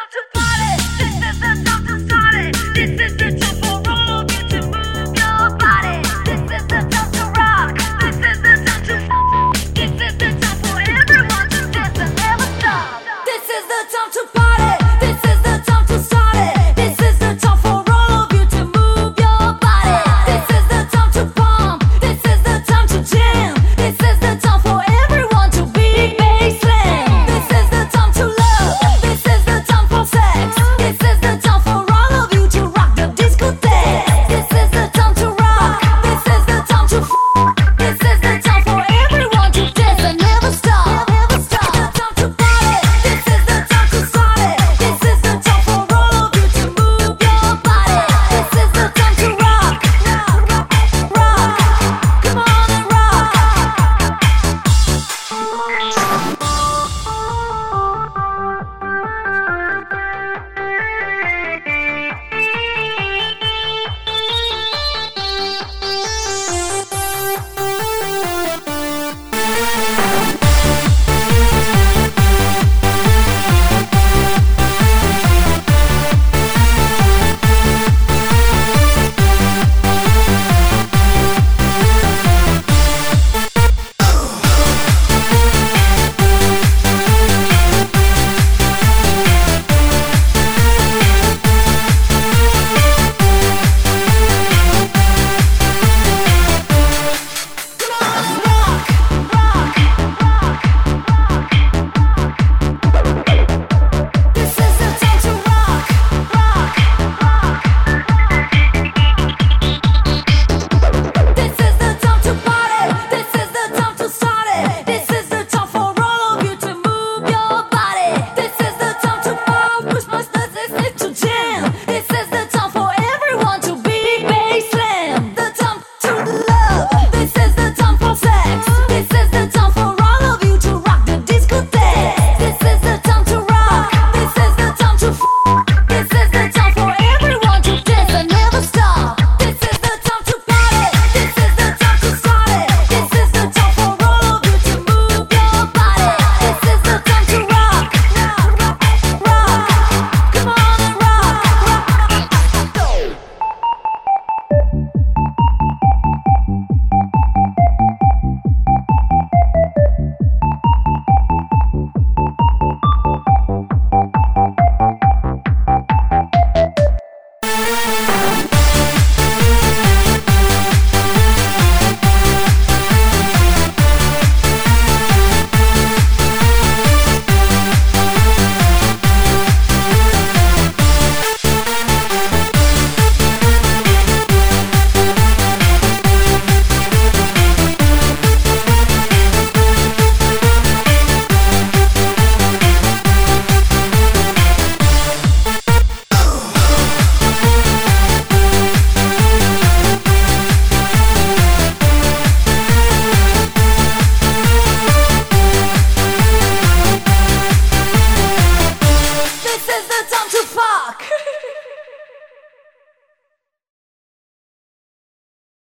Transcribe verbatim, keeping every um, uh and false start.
time to party. This is the time to start it. This is the time for all of you to move your body. This is the time to rock. This is the time to f- This is the time for everyone to dance and never stop. This is the time to party.